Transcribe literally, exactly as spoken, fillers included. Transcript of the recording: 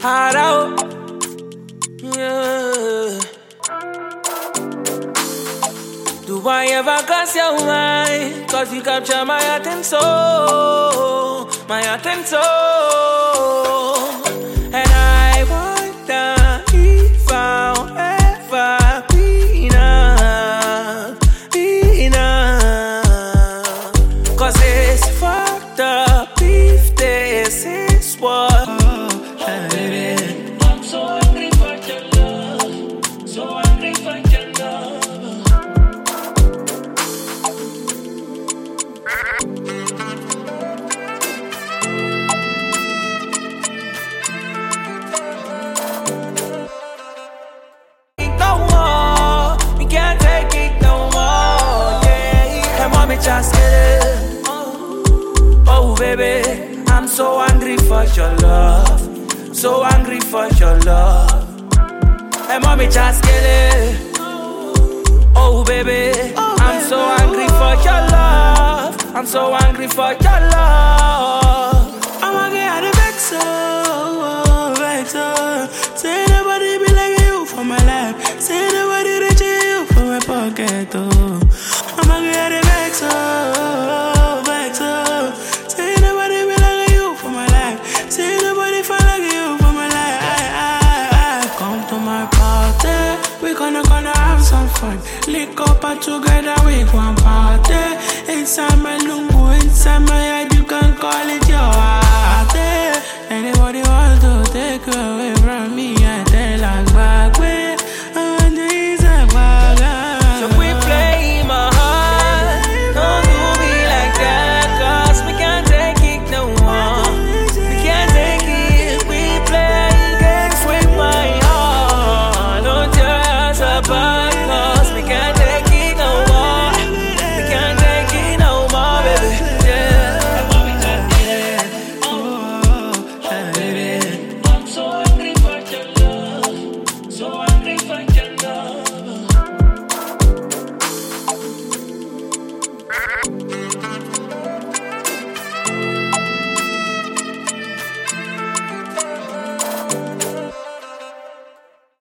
Hard out. Yeah. Do I ever cross your mind? Cause you capture my attention, my attention. And I wonder if I'll ever be enough, be enough. Cause it's fucked up if this is what. Oh, baby. I'm so hungry for your love, so hungry for your love. Just get it. Oh baby, I'm so hungry for your love, so hungry for your love. Hey mommy, just get it. Oh baby, I'm so hungry for your love, I'm so hungry for your love. I'ma get out of vex, oh, vex, oh. Say nobody be like you for my life, say nobody reach you for my pocket, oh. I'ma get it back, so, back, so. Say nobody be like you for my life. Say nobody fall like you for my life. I, I, I. Come to my party, we gonna gonna have some fun. Link up and together